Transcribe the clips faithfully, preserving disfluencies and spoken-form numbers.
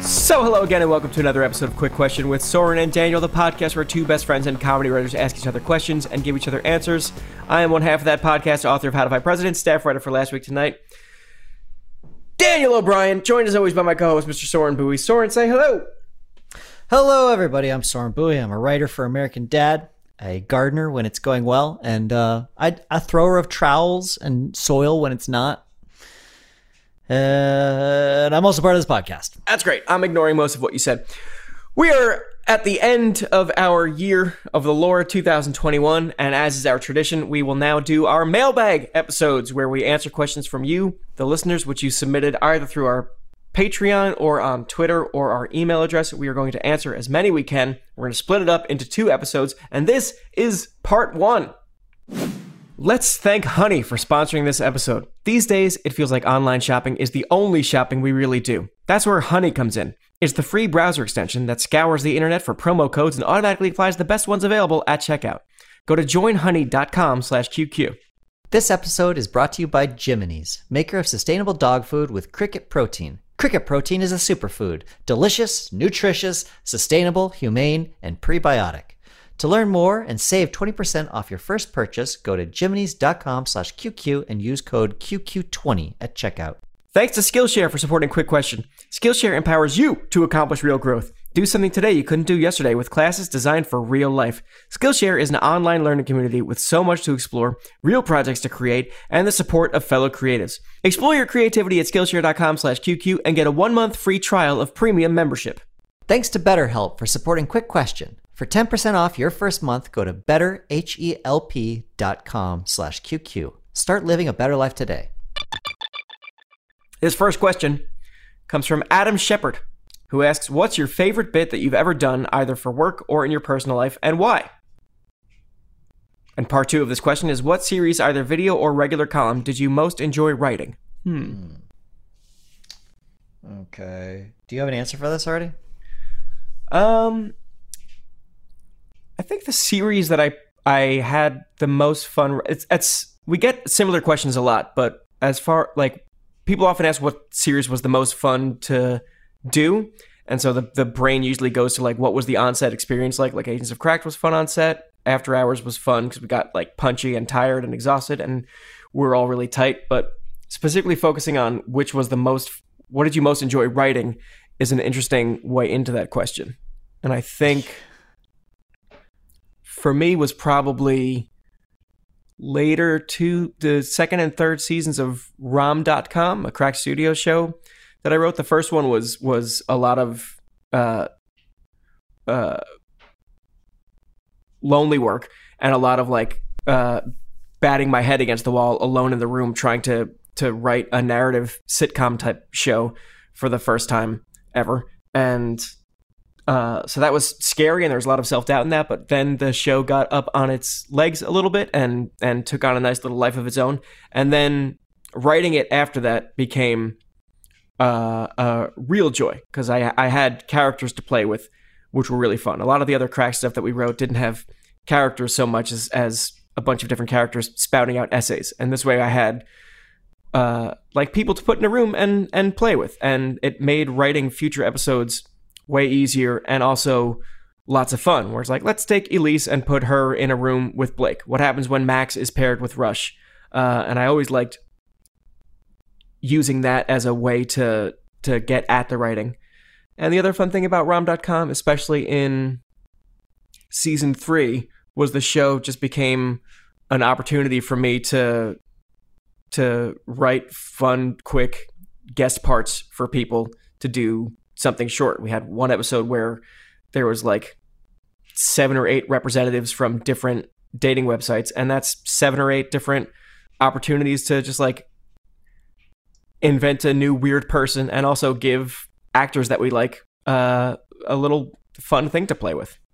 So hello again and welcome to another episode of Quick Question with Soren and Daniel, the podcast where two best friends and comedy writers ask each other questions and give each other answers. I am one half of that podcast, author of How to Fight President, staff writer for Last Week Tonight, Daniel O'Brien, joined as always by my co-host, Mister Soren Bowie. Soren, say hello. Hello, everybody. I'm Soren Bowie. I'm a writer for American Dad, a gardener when it's going well, and uh, I, a thrower of trowels and soil when it's not. Uh, and I'm also part of this podcast. That's great. I'm ignoring most of what you said. We are at the end of our year of the Lord two thousand twenty-one, and as is our tradition, we will now do our mailbag episodes where we answer questions from you, the listeners, which you submitted either through our Patreon or on Twitter or our email address. We are going to answer as many we can. We're going to split it up into two episodes, and this is part one. Let's thank Honey for sponsoring this episode. These days, it feels like online shopping is the only shopping we really do. That's where Honey comes in. It's the free browser extension that scours the internet for promo codes and automatically applies the best ones available at checkout. Go to join honey dot com slash Q Q. This episode is brought to you by Jiminy's, maker of sustainable dog food with cricket protein. Cricket protein is a superfood, delicious, nutritious, sustainable, humane, and prebiotic. To learn more and save twenty percent off your first purchase, go to jiminys dot com slash Q Q and use code Q Q twenty at checkout. Thanks to Skillshare for supporting Quick Question. Skillshare empowers you to accomplish real growth. Do something today you couldn't do yesterday with classes designed for real life. Skillshare is an online learning community with so much to explore, real projects to create, and the support of fellow creatives. Explore your creativity at Skillshare dot com slash Q Q and get a one-month free trial of premium membership. Thanks to BetterHelp for supporting Quick Question. For ten percent off your first month, go to better help dot com slash Q Q. Start living a better life today. His first question comes from Adam Shepard, who asks, what's your favorite bit that you've ever done, either for work or in your personal life, and why? And part two of this question is, what series, either video or regular column, did you most enjoy writing? Hmm. Okay. Do you have an answer for this already? Um... I think the series that I I had the most fun, it's, it's we get similar questions a lot, but as far, like, people often ask what series was the most fun to do, and so the, the brain usually goes to, like, what was the on-set experience like? Like, Agents of Cracked was fun on set, After Hours was fun because we got, like, punchy and tired and exhausted, and we were all really tight, but specifically focusing on which was the most, what did you most enjoy writing is an interesting way into that question. And I think for me was probably later to the second and third seasons of Rom dot com, a Cracked Studio show that I wrote. The first one was was a lot of uh, uh, lonely work and a lot of like uh, batting my head against the wall alone in the room trying to to write a narrative sitcom type show for the first time ever. And Uh, so that was scary, and there was a lot of self-doubt in that, but then the show got up on its legs a little bit and and took on a nice little life of its own. And then writing it after that became uh, a real joy, because I, I had characters to play with, which were really fun. A lot of the other Crack stuff that we wrote didn't have characters so much as, as a bunch of different characters spouting out essays. And this way I had uh, like people to put in a room and, and play with. And it made writing future episodes way easier and also lots of fun, where it's like, let's take Elise and put her in a room with Blake. What happens when Max is paired with Rush? Uh, and I always liked using that as a way to to get at the writing. And the other fun thing about Rom dot com, especially in season three, was the show just became an opportunity for me to to write fun, quick guest parts for people to do something short. We had one episode where there was like seven or eight representatives from different dating websites, and that's seven or eight different opportunities to just like invent a new weird person and also give actors that we like uh, a little fun thing to play with.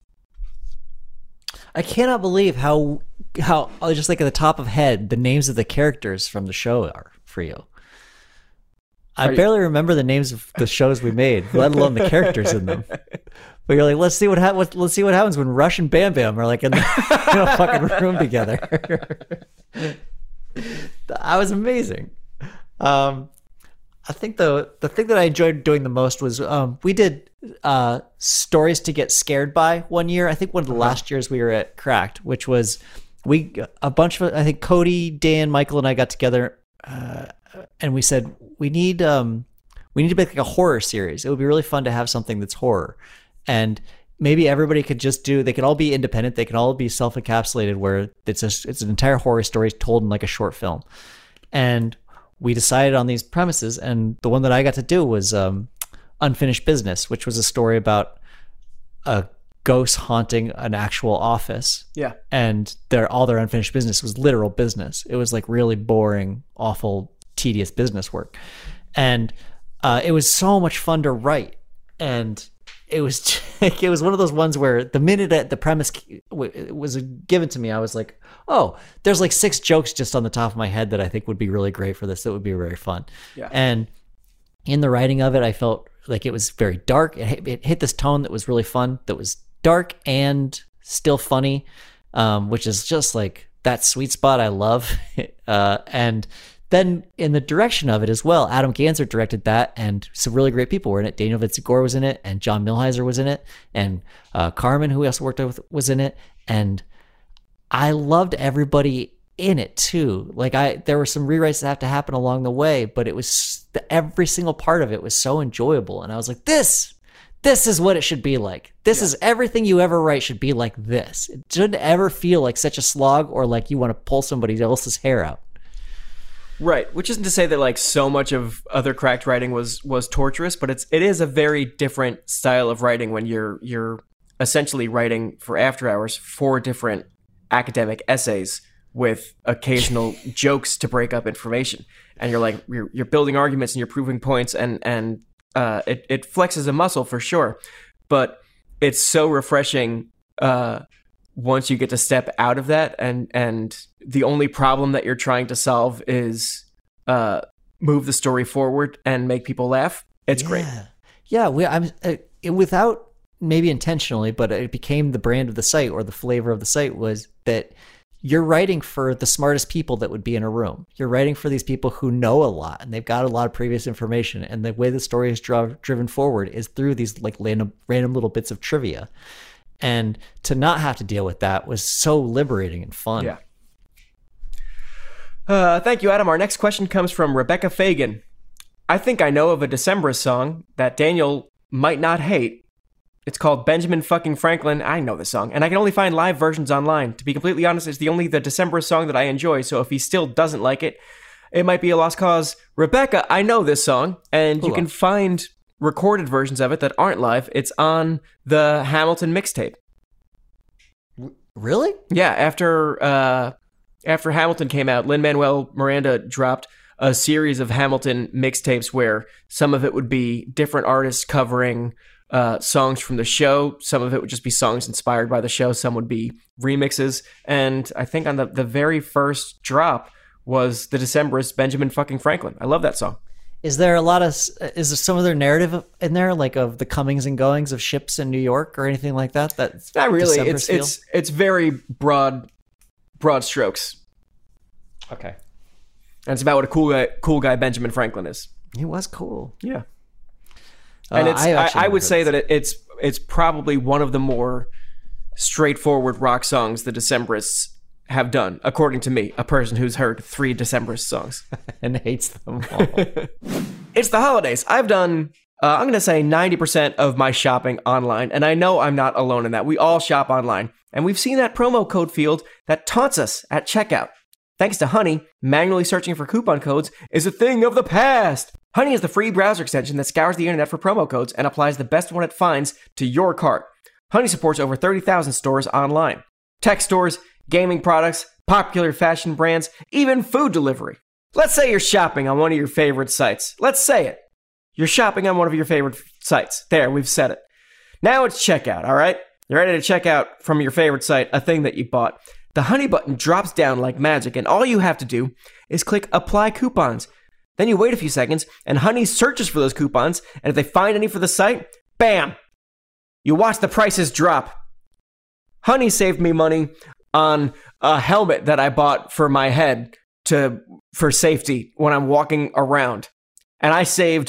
I cannot believe how how just like at the top of head the names of the characters from the show are for you. I Are barely you... remember the names of the shows we made, let alone the characters in them. But you're like, let's see what, ha- what let's see what happens when Rush and Bam Bam are like in, the, in a fucking room together. That was amazing. Um, I think the the thing that I enjoyed doing the most was um, we did uh, stories to get scared by one year. I think one of the uh-huh. last years we were at Cracked, which was we a bunch of I think Cody, Dan, Michael, and I got together uh, and we said we need um, we need to make like a horror series. It would be really fun to have something that's horror, and maybe everybody could just do. They could all be independent. They can all be self encapsulated, where it's a, it's an entire horror story told in like a short film, and we decided on these premises, and the one that I got to do was um, Unfinished Business, which was a story about a ghost haunting an actual office. Yeah. And their all their unfinished business was literal business. It was like really boring, awful, tedious business work. And uh, it was so much fun to write. And it was it was one of those ones where the minute that the premise was given to me, I was like, oh, there's like six jokes just on the top of my head that I think would be really great for this. That would be very fun. Yeah. And in the writing of it, I felt like it was very dark. It hit, it hit this tone that was really fun, that was dark and still funny, um, which is just like that sweet spot I love. uh, and then in the direction of it as well, Adam Ganser directed that, and some really great people were in it. Daniel Vincent-Gore was in it, and John Milheiser was in it, and uh, Carmen, who we also worked with, was in it. And I loved everybody in it too. Like I, there were some rewrites that have to happen along the way, but it was the, every single part of it was so enjoyable. And I was like, this, this is what it should be like. This yeah. is everything you ever write should be like this. It shouldn't ever feel like such a slog or like you want to pull somebody else's hair out. Right, which isn't to say that like so much of other Cracked writing was was torturous, but it's it is a very different style of writing when you're you're essentially writing for After Hours four different academic essays with occasional jokes to break up information, and you're like you're you're building arguments and you're proving points, and and uh, it it flexes a muscle for sure, but it's so refreshing uh, once you get to step out of that, and and the only problem that you're trying to solve is uh, move the story forward and make people laugh. It's yeah. great. Yeah, we, I'm uh, it, without maybe intentionally, but it became the brand of the site or the flavor of the site was that you're writing for the smartest people that would be in a room. You're writing for these people who know a lot and they've got a lot of previous information. And the way the story is dri- driven forward is through these like random, random little bits of trivia. And to not have to deal with that was so liberating and fun. Yeah. Uh, thank you, Adam. Our next question comes from Rebecca Fagan. I think I know of a Decemberist song that Daniel might not hate. It's called Benjamin fucking Franklin. I know the song, and I can only find live versions online. To be completely honest, it's the only the Decemberist song that I enjoy, so if he still doesn't like it, it might be a lost cause. Rebecca, I know this song, and Hold you can on. find recorded versions of it that aren't live. It's on the Hamilton mixtape. Really? Yeah, after... Uh, After Hamilton came out, Lin-Manuel Miranda dropped a series of Hamilton mixtapes where some of it would be different artists covering uh, songs from the show. Some of it would just be songs inspired by the show. Some would be remixes. And I think on the, the very first drop was the Decemberist Benjamin fucking Franklin. I love that song. Is there a lot of, is there some of their narrative in there, like of the comings and goings of ships in New York or anything like that? That's not really. It's, it's, it's very broad broad strokes. Okay. And it's about what a cool guy, cool guy Benjamin Franklin is. He was cool. Yeah. Uh, and it's I, I, I would say that it, it's it's probably one of the more straightforward rock songs the Decemberists have done, according to me, a person who's heard three Decemberist songs. And hates them all. It's the holidays. I've done, uh, I'm going to say ninety percent of my shopping online, and I know I'm not alone in that. We all shop online. And we've seen that promo code field that taunts us at checkout. Thanks to Honey, manually searching for coupon codes is a thing of the past. Honey is the free browser extension that scours the internet for promo codes and applies the best one it finds to your cart. Honey supports over thirty thousand stores online. Tech stores, gaming products, popular fashion brands, even food delivery. Let's say you're shopping on one of your favorite sites. Let's say it. You're shopping on one of your favorite sites. There, we've said it. Now it's checkout, all right? You're ready to check out from your favorite site a thing that you bought. The Honey button drops down like magic, and all you have to do is click Apply Coupons. Then you wait a few seconds, and Honey searches for those coupons, and if they find any for the site, bam! You watch the prices drop. Honey saved me money on a helmet that I bought for my head to for safety when I'm walking around. and I saved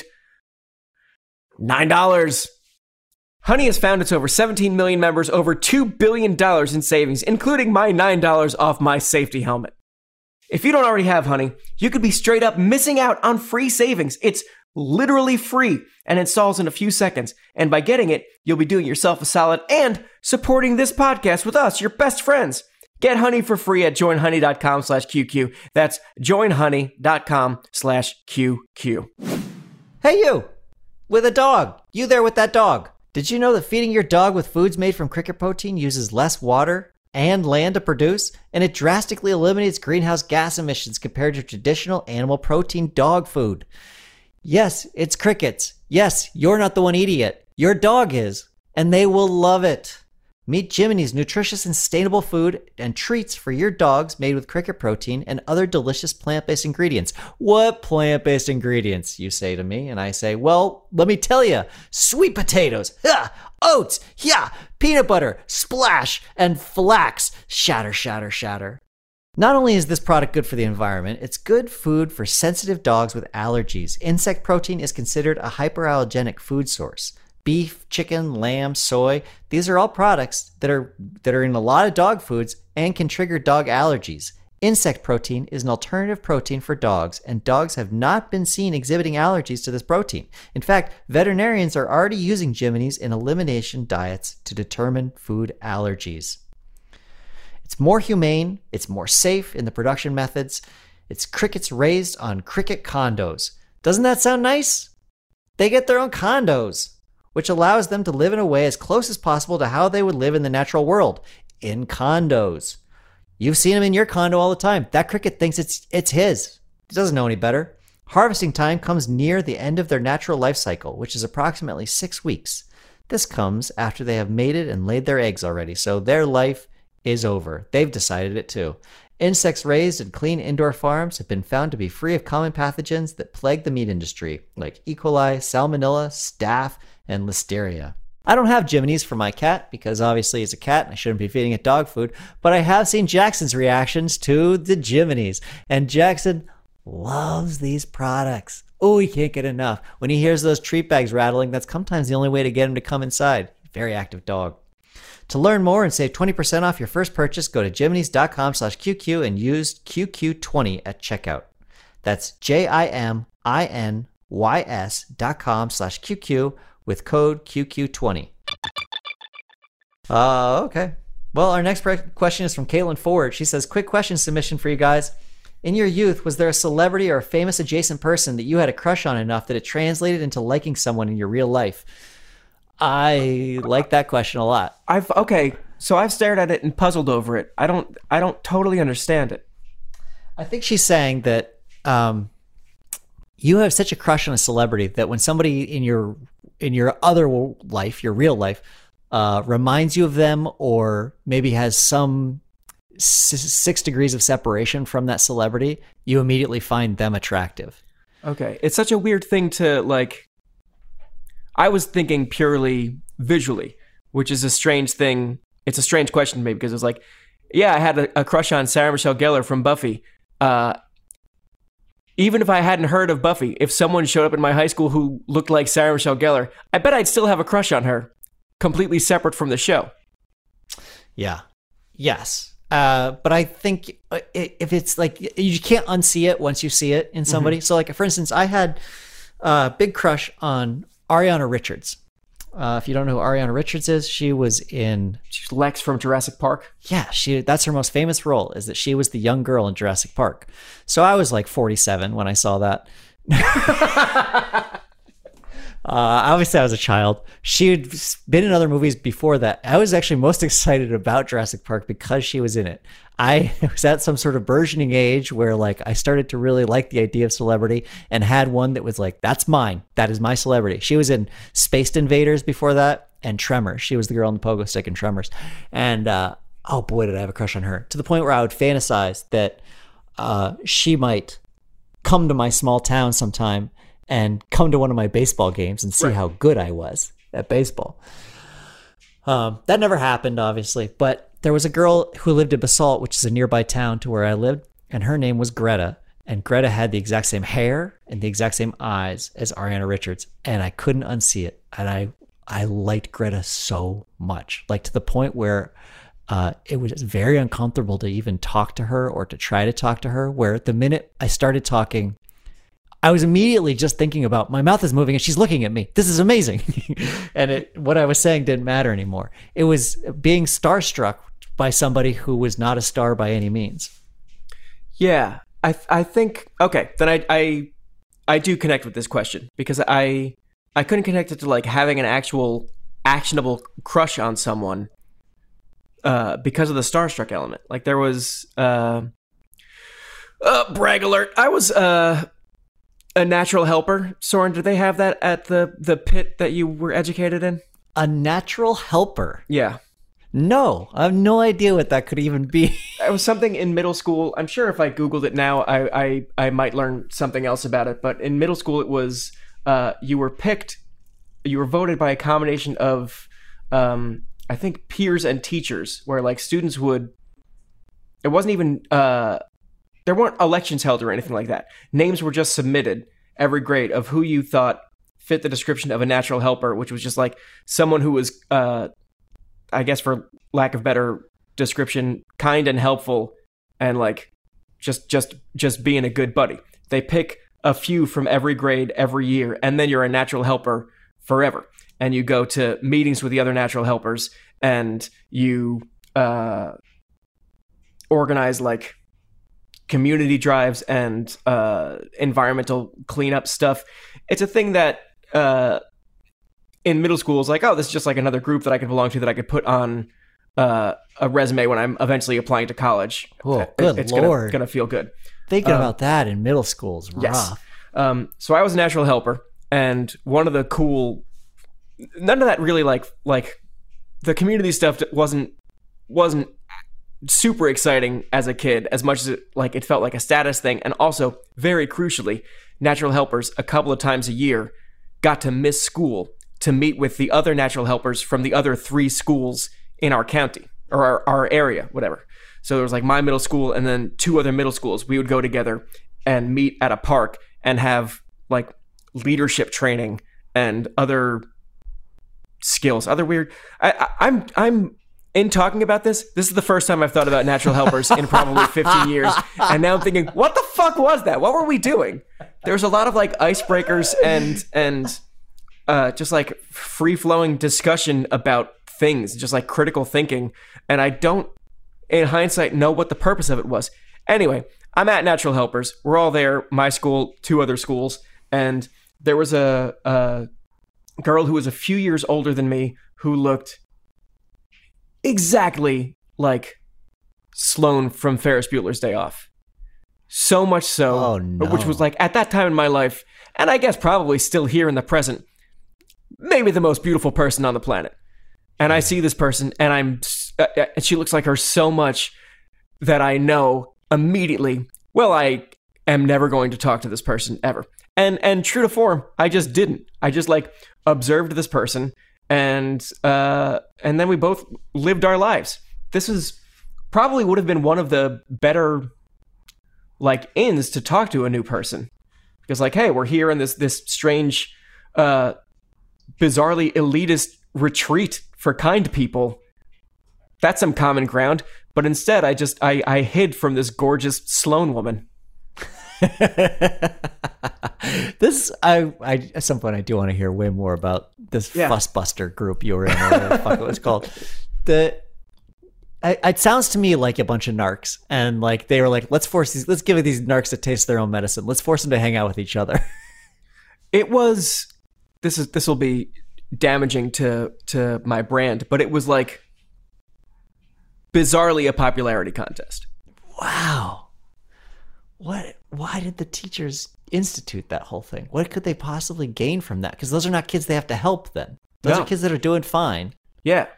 nine dollars. Honey has found its over seventeen million members over two billion dollars in savings, including my nine dollars off my safety helmet. If you don't already have Honey, you could be straight up missing out on free savings. It's literally free and installs in a few seconds. And by getting it, you'll be doing yourself a solid and supporting this podcast with us, your best friends. Get Honey for free at joinhoney.com slash QQ. That's joinhoney.com slash QQ. Hey, you! With a dog. You there with that dog. Did you know that feeding your dog with foods made from cricket protein uses less water and land to produce, and it drastically eliminates greenhouse gas emissions compared to traditional animal protein dog food? Yes, it's crickets. Yes, you're not the one eating it. Your dog is, and they will love it. Meet Jiminy's nutritious and sustainable food and treats for your dogs made with cricket protein and other delicious plant-based ingredients. What plant-based ingredients, you say to me, and I say, well, let me tell you, sweet potatoes, ha, oats, yeah, peanut butter, splash, and flax, shatter, shatter, shatter. Not only is this product good for the environment, it's good food for sensitive dogs with allergies. Insect protein is considered a hyperallergenic food source. Beef, chicken, lamb, soy, these are all products that are that are in a lot of dog foods and can trigger dog allergies. Insect protein is an alternative protein for dogs, and dogs have not been seen exhibiting allergies to this protein. In fact, veterinarians are already using Jiminy's in elimination diets to determine food allergies. It's more humane, it's more safe in the production methods. It's crickets raised on cricket condos. Doesn't that sound nice? They get their own condos, which allows them to live in a way as close as possible to how they would live in the natural world, in condos. You've seen them in your condo all the time. That cricket thinks it's it's his. It doesn't know any better. Harvesting time comes near the end of their natural life cycle, which is approximately six weeks. This comes after they have mated and laid their eggs already, so their life is over. They've decided it too. Insects raised in clean indoor farms have been found to be free of common pathogens that plague the meat industry, like E. coli, salmonella, staph, and listeria. I don't have Jiminy's for my cat because obviously he's a cat and I shouldn't be feeding it dog food, but I have seen Jackson's reactions to the Jiminy's, and Jackson loves these products. Oh, he can't get enough. When he hears those treat bags rattling, that's sometimes the only way to get him to come inside. Very active dog. To learn more and save twenty percent off your first purchase, go to jiminy's.com slash QQ and use Q Q twenty at checkout. That's J-I-M-I-N-Y-S dot com slash QQ with code Q Q twenty. Uh, okay. Well, our next question is from Caitlin Ford. She says, quick question submission for you guys. In your youth, was there a celebrity or a famous adjacent person that you had a crush on enough that it translated into liking someone in your real life? I like that question a lot. I've okay, so I've stared at it and puzzled over it. I don't I don't totally understand it. I think she's saying that um, you have such a crush on a celebrity that when somebody in your in your other life, your real life, uh, reminds you of them or maybe has some s- six degrees of separation from that celebrity, you immediately find them attractive. Okay, it's such a weird thing to like. I was thinking purely visually, which is a strange thing. It's a strange question to me because it was like, yeah, I had a, a crush on Sarah Michelle Gellar from Buffy. Uh, even if I hadn't heard of Buffy, if someone showed up in my high school who looked like Sarah Michelle Gellar, I bet I'd still have a crush on her, completely separate from the show. Yeah. Yes. Uh, but I think if it's like, you can't unsee it once you see it in somebody. Mm-hmm. So like, for instance, I had a big crush on Ariana Richards. Uh, if you don't know who Ariana Richards is, she was in... She's Lex from Jurassic Park. Yeah, she. That's her most famous role, is that she was the young girl in Jurassic Park. So I was like forty-seven when I saw that. uh, obviously, I was a child. She had been in other movies before that. I was actually most excited about Jurassic Park because she was in it. I was at some sort of burgeoning age where like I started to really like the idea of celebrity and had one that was like, that's mine. That is my celebrity. She was in Spaced Invaders before that and Tremors. She was the girl on the pogo stick in Tremors. And uh, oh boy, did I have a crush on her, to the point where I would fantasize that uh, she might come to my small town sometime and come to one of my baseball games and see right. how good I was at baseball. Um, that never happened, obviously, but there was a girl who lived in Basalt, which is a nearby town to where I lived, and her name was Greta. And Greta had the exact same hair and the exact same eyes as Ariana Richards. And I couldn't unsee it. And I, I liked Greta so much, like to the point where uh, it was very uncomfortable to even talk to her or to try to talk to her, where the minute I started talking, I was immediately just thinking about my mouth is moving and she's looking at me. This is amazing. And it, what I was saying didn't matter anymore. It was being starstruck by somebody who was not a star by any means. Yeah. I I think okay, then I I I do connect with this question because I I couldn't connect it to like having an actual actionable crush on someone uh, because of the starstruck element. Like there was uh, uh brag alert. I was uh a natural helper. Soren, did they have that at the the pit that you were educated in? A natural helper? Yeah. No, I have no idea what that could even be. It was something in middle school. I'm sure if I Googled it now, I, I, I might learn something else about it. But in middle school, it was uh, you were picked, you were voted by a combination of, um, I think, peers and teachers, where like students would, it wasn't even, uh, there weren't elections held or anything like that. Names were just submitted every grade of who you thought fit the description of a natural helper, which was just like someone who was, uh, I guess for lack of better description, kind and helpful and like just just just being a good buddy. They pick a few from every grade every year, and then you're a natural helper forever. And you go to meetings with the other natural helpers and you uh, organize like community drives and uh, environmental cleanup stuff. It's a thing that uh, in middle school is like, oh, this is just like another group that I could belong to that I could put on uh, a resume when I'm eventually applying to college. Oh, good it's Lord. Gonna, gonna feel good. Thinking um, about that in middle school is rough. Yes. Um, so I was a natural helper, and one of the cool, none of that really like like the community stuff wasn't wasn't super exciting as a kid, as much as it, like it felt like a status thing. And also, very crucially, natural helpers a couple of times a year got to miss school to meet with the other natural helpers from the other three schools in our county or our, our area, whatever. So there was like my middle school and then two other middle schools. We would go together and meet at a park and have like leadership training and other skills, other weird. I, I, I'm I'm in talking about this. This is the first time I've thought about natural helpers in probably fifteen years, and now I'm thinking, what the fuck was that? What were we doing? There's a lot of like icebreakers and and uh, just like free flowing discussion about things, just like critical thinking, and I don't, in hindsight, know what the purpose of it was. Anyway, I'm at Natural Helpers. We're all there. My school, two other schools, and there was a, a girl who was a few years older than me who looked exactly like Sloane from Ferris Bueller's Day Off. So much so, oh, no. which was like at that time in my life, and I guess probably still here in the present, maybe the most beautiful person on the planet. And I see this person, and I'm, uh, and she looks like her so much that I know immediately, well, I am never going to talk to this person ever. And and true to form, I just didn't. I just like observed this person, and uh, and then we both lived our lives. This is probably would have been one of the better like ins to talk to a new person, because like, hey, we're here in this this strange, uh, bizarrely elitist retreat for kind people. That's some common ground. But instead, I just I I hid from this gorgeous Sloane woman. This I I at some point I do want to hear way more about this yeah. fussbuster group you were in, or whatever the fuck it was called. The I, it sounds to me like a bunch of narcs, and like they were like, let's force these, let's give these narcs a taste of their own medicine. Let's force them to hang out with each other. It was this is this will be damaging to to my brand, but it was like bizarrely a popularity contest. Wow. What? Why did the teachers institute that whole thing? What could they possibly gain from that? Because those are not kids they have to help then. Those No. are kids that are doing fine. Yeah.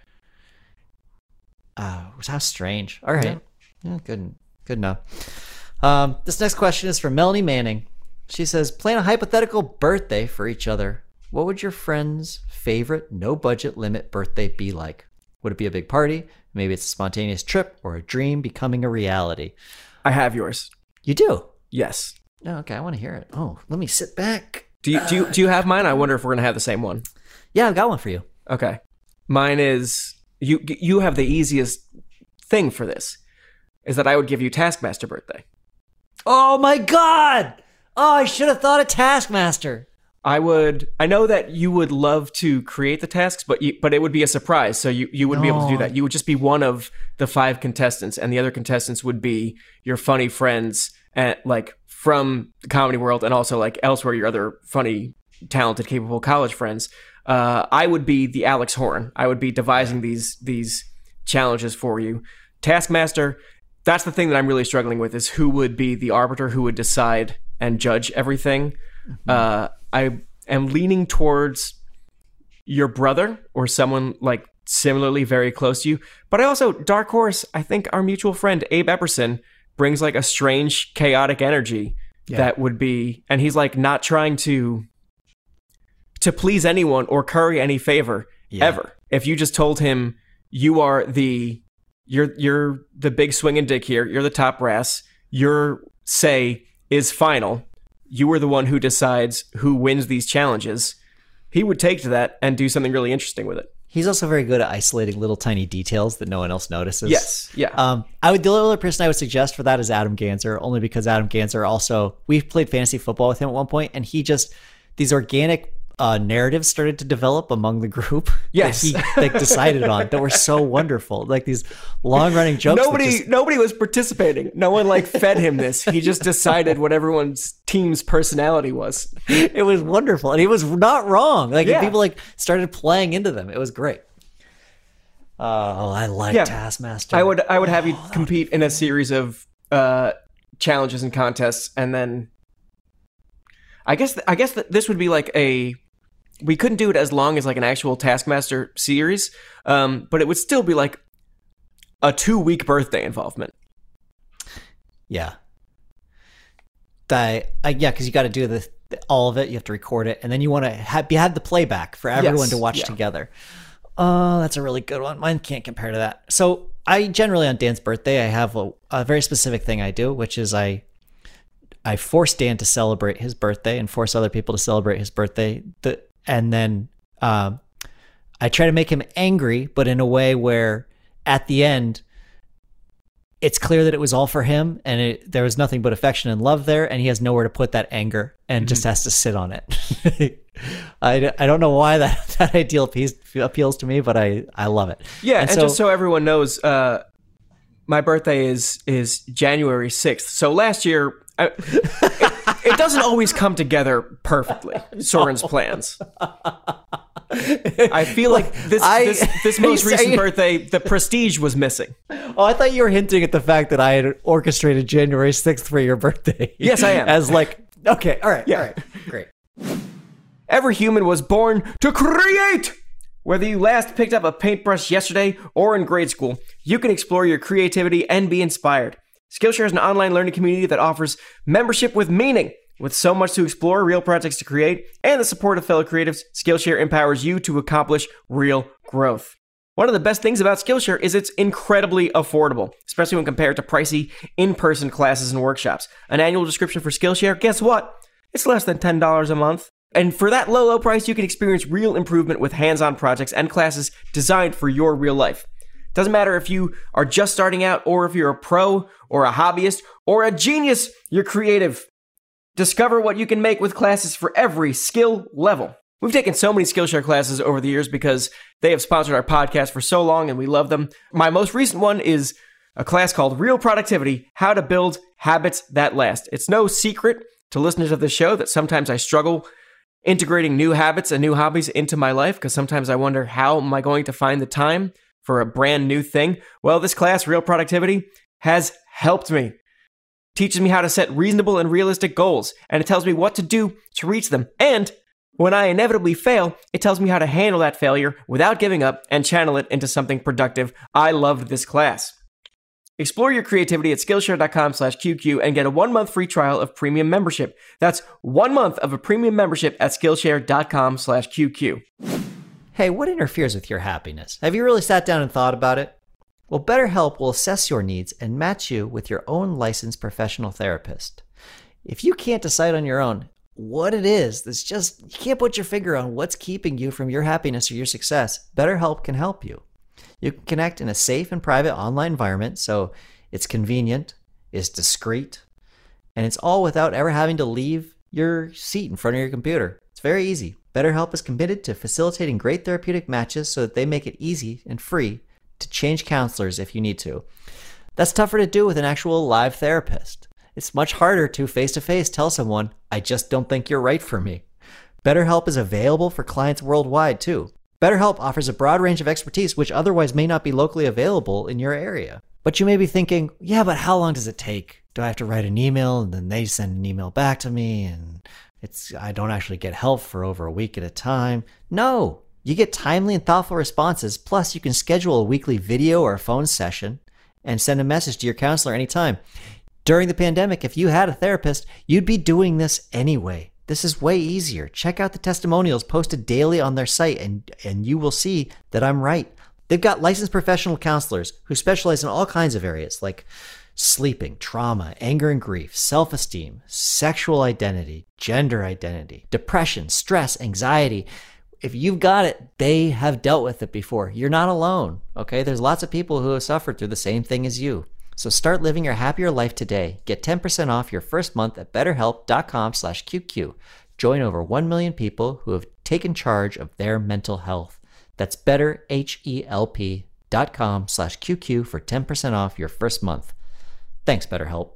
Uh, how strange. All right. Yeah. Yeah, good. Good enough. Um, this next question is from Melanie Manning. She says, plan a hypothetical birthday for each other. What would your friend's favorite no budget limit birthday be like? Would it be a big party? Maybe it's a spontaneous trip or a dream becoming a reality. I have yours. You do? Yes. Oh, okay, I want to hear it. Oh, let me sit back. Do you do you, do you have mine? I wonder if we're gonna have the same one. Yeah, I've got one for you. Okay, mine is you. You have the easiest thing for this. Is that I would give you Taskmaster birthday. Oh my god! Oh, I should have thought of Taskmaster. I would. I know that you would love to create the tasks, but you, but it would be a surprise. So you, you wouldn't No. be able to do that. You would just be one of the five contestants, and the other contestants would be your funny friends, and like from the comedy world, and also like elsewhere, your other funny, talented, capable college friends. Uh, I would be the Alex Horn. I would be devising these these challenges for you. Taskmaster. That's the thing that I'm really struggling with is who would be the arbiter who would decide and judge everything. Mm-hmm. Uh, I am leaning towards your brother or someone like similarly very close to you. But I also, dark horse, I think our mutual friend Abe Epperson brings like a strange, chaotic energy yeah. that would be, and he's like not trying to to please anyone or curry any favor yeah. ever. If you just told him you are the You're you're the big swinging dick here. You're the top brass. Your say is final. You are the one who decides who wins these challenges. He would take to that and do something really interesting with it. He's also very good at isolating little tiny details that no one else notices. Yes, yeah. Um, I would the other person I would suggest for that is Adam Ganser, only because Adam Ganser also we played fantasy football with him at one point, and he just these organic. Uh, narratives started to develop among the group yes. that he like decided on that were so wonderful, like these long-running jokes. Nobody, just... nobody was participating. No one like fed him this. He just decided what everyone's team's personality was. It was wonderful, and he was not wrong. Like yeah. people like started playing into them. It was great. Oh, I like yeah. Taskmaster. I would, I would have you oh, compete in a series of uh, challenges and contests, and then I guess, I guess that this would be like a. We couldn't do it as long as like an actual Taskmaster series, um, but it would still be like a two-week birthday involvement. Yeah. That, uh, yeah, because you got to do the, the all of it. You have to record it, and then you want to have, you have the playback for everyone yes. to watch yeah. together. Oh, that's a really good one. Mine can't compare to that. So I generally on Dan's birthday, I have a, a very specific thing I do, which is I I force Dan to celebrate his birthday and force other people to celebrate his birthday. The And then um, I try to make him angry, but in a way where at the end, it's clear that it was all for him and it, there was nothing but affection and love there. And he has nowhere to put that anger and mm-hmm. just has to sit on it. I, I don't know why that, that ideal appeals, appeals to me, but I, I love it. Yeah. And, and so, just so everyone knows, uh, my birthday is, is January sixth. So last year, I, it, it doesn't always come together perfectly, Soren's plans. I feel like this I, this, this most recent birthday, the prestige was missing. Oh, I thought you were hinting at the fact that I had orchestrated January sixth for your birthday. Yes, I am. As like, okay, all right, yeah. all right, great. Every human was born to create! Whether you last picked up a paintbrush yesterday or in grade school, you can explore your creativity and be inspired. Skillshare is an online learning community that offers membership with meaning. With so much to explore, real projects to create, and the support of fellow creatives, Skillshare empowers you to accomplish real growth. One of the best things about Skillshare is it's incredibly affordable, especially when compared to pricey in-person classes and workshops. An annual subscription for Skillshare, guess what? It's less than ten dollars a month. And for that low, low price, you can experience real improvement with hands-on projects and classes designed for your real life. Doesn't matter if you are just starting out or if you're a pro or a hobbyist or a genius, you're creative. Discover what you can make with classes for every skill level. We've taken so many Skillshare classes over the years because they have sponsored our podcast for so long and we love them. My most recent one is a class called Real Productivity, How to Build Habits That Last. It's no secret to listeners of the show that sometimes I struggle integrating new habits and new hobbies into my life because sometimes I wonder, how am I going to find the time for a brand new thing? Well, this class, Real Productivity, has helped me. Teaches me how to set reasonable and realistic goals, and it tells me what to do to reach them. And when I inevitably fail, it tells me how to handle that failure without giving up and channel it into something productive. I loved this class. Explore your creativity at Skillshare.com slash QQ and get a one-month free trial of premium membership. That's one month of a premium membership at Skillshare.com slash QQ. Hey, what interferes with your happiness? Have you really sat down and thought about it? Well, BetterHelp will assess your needs and match you with your own licensed professional therapist. If you can't decide on your own what it is, that's just, you can't put your finger on what's keeping you from your happiness or your success, BetterHelp can help you. You can connect in a safe and private online environment, so it's convenient, it's discreet, and it's all without ever having to leave your seat in front of your computer. It's very easy. BetterHelp is committed to facilitating great therapeutic matches so that they make it easy and free to change counselors if you need to. That's tougher to do with an actual live therapist. It's much harder to face-to-face tell someone, I just don't think you're right for me. BetterHelp is available for clients worldwide too. BetterHelp offers a broad range of expertise which otherwise may not be locally available in your area. But you may be thinking, yeah, but how long does it take? Do I have to write an email and then they send an email back to me and it's I don't actually get help for over a week at a time? No, you get timely and thoughtful responses. Plus, you can schedule a weekly video or a phone session and send a message to your counselor anytime. During the pandemic, if you had a therapist, you'd be doing this anyway. This is way easier. Check out the testimonials posted daily on their site and, and you will see that I'm right. They've got licensed professional counselors who specialize in all kinds of areas like sleeping, trauma, anger and grief, self-esteem, sexual identity, gender identity, depression, stress, anxiety. If you've got it, they have dealt with it before. You're not alone, okay? There's lots of people who have suffered through the same thing as you. So start living your happier life today. Get ten percent off your first month at betterhelp.com slash QQ. Join over one million people who have taken charge of their mental health. That's betterhelp.com slash QQ for ten percent off your first month. Thanks, BetterHelp.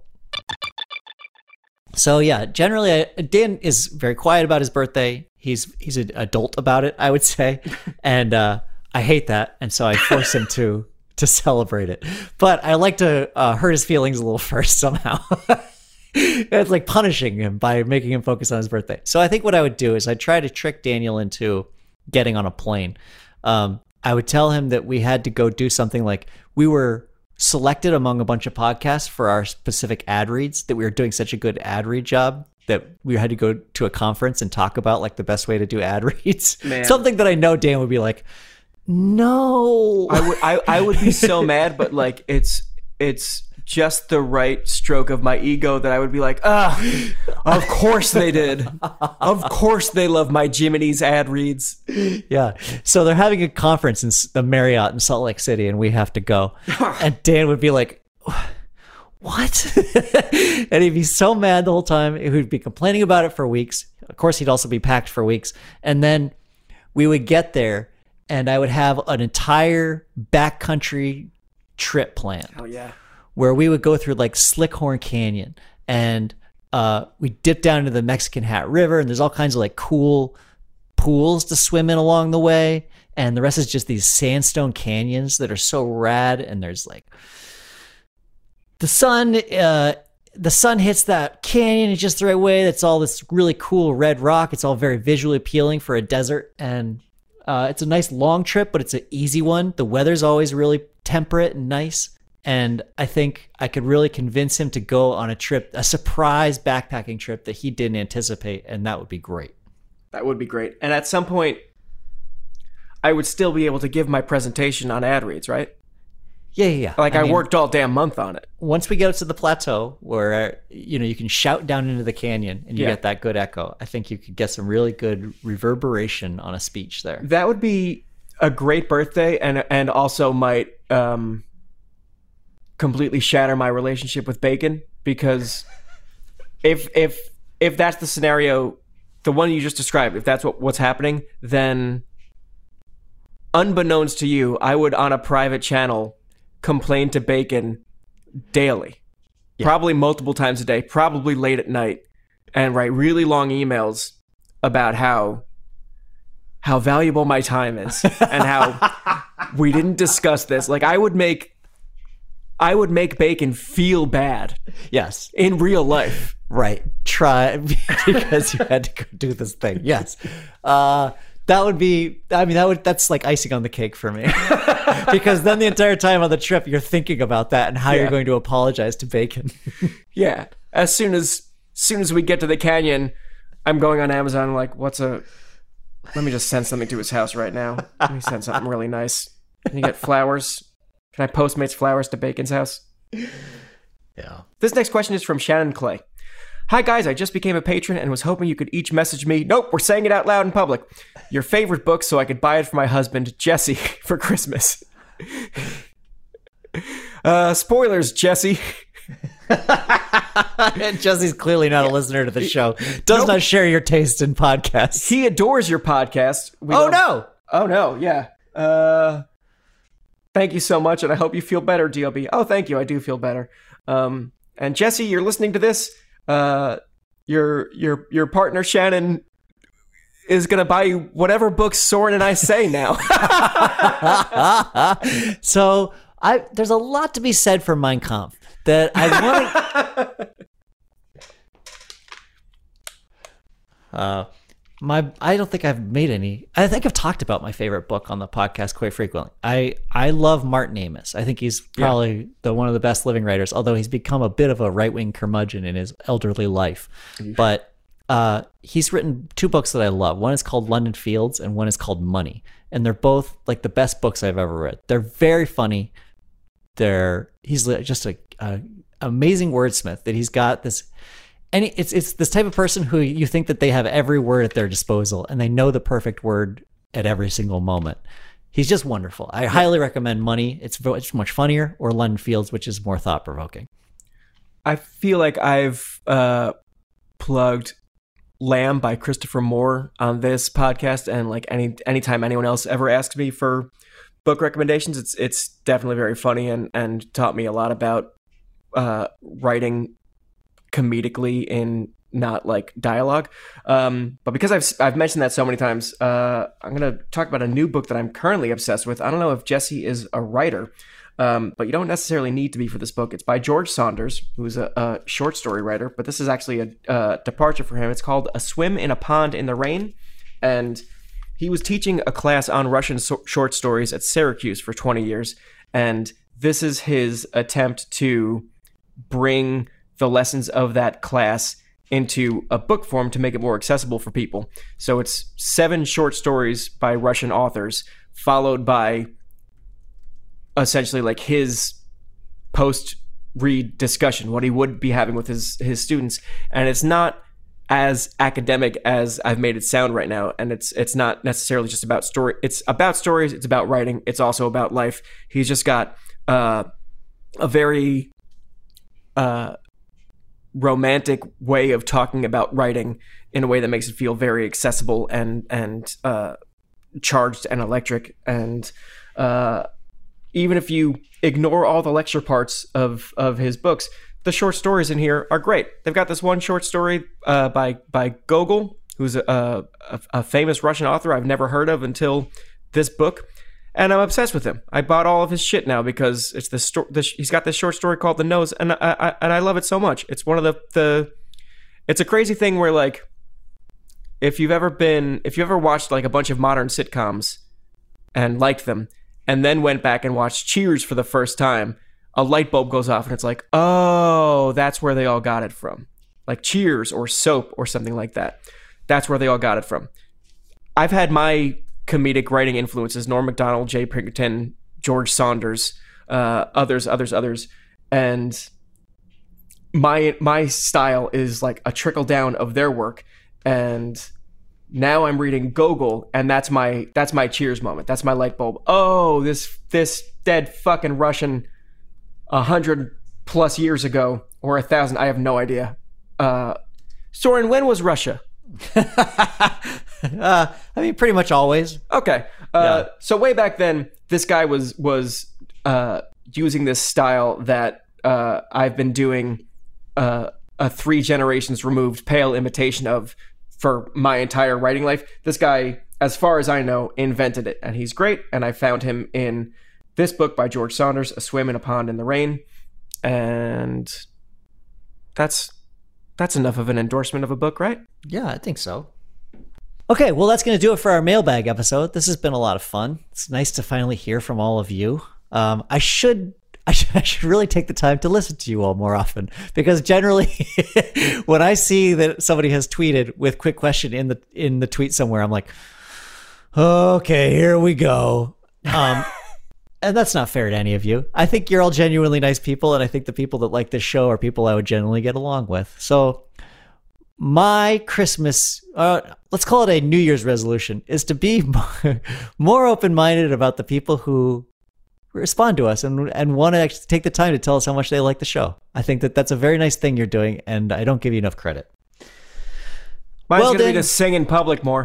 So yeah, generally, I, Dan is very quiet about his birthday. He's he's an adult about it, I would say, and uh, I hate that, and so I force him to to celebrate it. But I like to uh, hurt his feelings a little first somehow. It's like punishing him by making him focus on his birthday. So I think what I would do is I'd try to trick Daniel into getting on a plane. Um, I would tell him that we had to go do something like we were selected among a bunch of podcasts for our specific ad reads, that we were doing such a good ad read job that we had to go to a conference and talk about like the best way to do ad reads. Man. Something that I know Dan would be like, no. I would I, I would be so mad, but like it's it's just the right stroke of my ego that I would be like, ah, of course they did. Of course they love my Jiminy's ad reads. Yeah. So they're having a conference in the Marriott in Salt Lake City and we have to go. And Dan would be like, what? And he'd be so mad the whole time. He would be complaining about it for weeks. Of course, he'd also be packed for weeks. And then we would get there and I would have an entire backcountry trip planned. Oh, yeah. Where we would go through like Slickhorn Canyon and uh, we dip down into the Mexican Hat River and there's all kinds of like cool pools to swim in along the way. And the rest is just these sandstone canyons that are so rad. And there's like the sun, uh, the sun hits that canyon in just the right way. That's all this really cool red rock. It's all very visually appealing for a desert. And uh, it's a nice long trip, but it's an easy one. The weather's always really temperate and nice. And I think I could really convince him to go on a trip, a surprise backpacking trip that he didn't anticipate. And that would be great. That would be great. And at some point, I would still be able to give my presentation on ad reads, right? Yeah, yeah, yeah. Like I, I mean, worked all damn month on it. Once we get to the plateau where, you know, you can shout down into the canyon and you yeah. get that good echo, I think you could get some really good reverberation on a speech there. That would be a great birthday and and also might um, completely shatter my relationship with bacon, because if if if that's the scenario, the one you just described, if that's what, what's happening, then unbeknownst to you, I would on a private channel complain to bacon daily, yeah. probably multiple times a day, probably late at night, and write really long emails about how how valuable my time is and how we didn't discuss this. Like I would make I would make bacon feel bad. Yes. In real life. Right. Try because you had to go do this thing. Yes. Uh That would be, I mean, that would, that's like icing on the cake for me. Because then the entire time on the trip, you're thinking about that and how yeah. you're going to apologize to bacon. Yeah. As soon as, as soon as we get to the canyon, I'm going on Amazon. I'm like, what's a, let me just send something to his house right now. Let me send something really nice. Can you get flowers? Can I Postmates flowers to bacon's house? Yeah. This next question is from Shannon Clay. Hi guys, I just became a patron and was hoping you could each message me. Nope, we're saying it out loud in public. Your favorite book so I could buy it for my husband, Jesse, for Christmas. Uh, spoilers, Jesse. Jesse's clearly not a listener to the show. Does nope. not share your taste in podcasts. He adores your podcast. We oh, love- no. Oh, no. Yeah. Uh, thank you so much, and I hope you feel better, D L B. Oh, thank you. I do feel better. Um, and Jesse, you're listening to this. Uh, your your your partner, Shannon, is going to buy you whatever books Soren and I say now. So I there's a lot to be said for Mein Kampf that I want to... uh, my I don't think I've made any... I think I've talked about my favorite book on the podcast quite frequently. I, I love Martin Amis. I think he's probably yeah. the one of the best living writers, although he's become a bit of a right-wing curmudgeon in his elderly life. Mm-hmm. But uh, he's written two books that I love. One is called London Fields, and one is called Money. And they're both like the best books I've ever read. They're very funny. They're he's just a, a amazing wordsmith that he's got this, and it's it's this type of person who you think that they have every word at their disposal and they know the perfect word at every single moment. He's just wonderful. I highly recommend Money. It's it's much funnier, or London Fields, which is more thought provoking. I feel like I've uh, plugged Lamb by Christopher Moore on this podcast, and like any anytime anyone else ever asks me for book recommendations, it's it's definitely very funny and and taught me a lot about uh, writing comedically in not like dialogue. Um, but because I've I've mentioned that so many times, uh, I'm gonna talk about a new book that I'm currently obsessed with. I don't know if Jesse is a writer, um, but you don't necessarily need to be for this book. It's by George Saunders, who's a, a short story writer, but this is actually a uh, departure for him. It's called A Swim in a Pond in the Rain, and he was teaching a class on Russian so- short stories at Syracuse for twenty years, and this is his attempt to bring the lessons of that class into a book form to make it more accessible for people. So it's seven short stories by Russian authors, followed by essentially like his post-read discussion, what he would be having with his, his students. And it's not as academic as I've made it sound right now. And it's it's not necessarily just about story. It's about stories. It's about writing. It's also about life. He's just got uh, a very uh, romantic way of talking about writing in a way that makes it feel very accessible and and uh, charged and electric. And uh, even if you ignore all the lecture parts of of his books, the short stories in here are great. They've got this one short story uh, by by Gogol, who's a, a, a famous Russian author I've never heard of until this book, and I'm obsessed with him. I bought all of his shit now because it's this, sto- this he's got this short story called The Nose, and I, I and I love it so much. It's one of the the it's a crazy thing where like if you've ever been if you ever watched like a bunch of modern sitcoms and liked them, and then went back and watched Cheers for the first time, a light bulb goes off and it's like, oh, that's where they all got it from. Like Cheers or Soap or something like that. That's where they all got it from. I've had my comedic writing influences, Norm Macdonald, Jay Pinkerton, George Saunders, uh, others, others, others. And my my style is like a trickle down of their work. And now I'm reading Gogol, and that's my that's my Cheers moment. That's my light bulb. Oh, this this dead fucking Russian a hundred plus years ago, or a thousand, I have no idea. Uh, Soren, when was Russia? uh, I mean, pretty much always. Okay. Uh, yeah. So way back then, this guy was was uh, using this style that uh, I've been doing uh, a three generations removed pale imitation of for my entire writing life. This guy, as far as I know, invented it, and he's great. And I found him in this book by George Saunders, A Swim in a Pond in the Rain. And that's that's enough of an endorsement of a book, right? Yeah, I think so. Okay, well, that's going to do it for our mailbag episode. This has been a lot of fun. It's nice to finally hear from all of you. Um, I should... I should, I should really take the time to listen to you all more often, because generally when I see that somebody has tweeted with quick question in the in the tweet somewhere, I'm like, okay, here we go. Um, and that's not fair to any of you. I think you're all genuinely nice people, and I think the people that like this show are people I would generally get along with. So my Christmas, uh, let's call it a New Year's resolution, is to be more, more open-minded about the people who respond to us and and want to actually take the time to tell us how much they like the show. I think that that's a very nice thing you're doing, and I don't give you enough credit. Mine's well, going to then, be to sing in public more.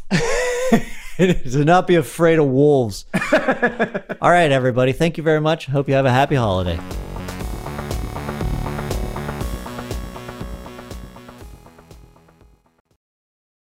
To not be afraid of wolves. All right, everybody. Thank you very much. Hope you have a happy holiday.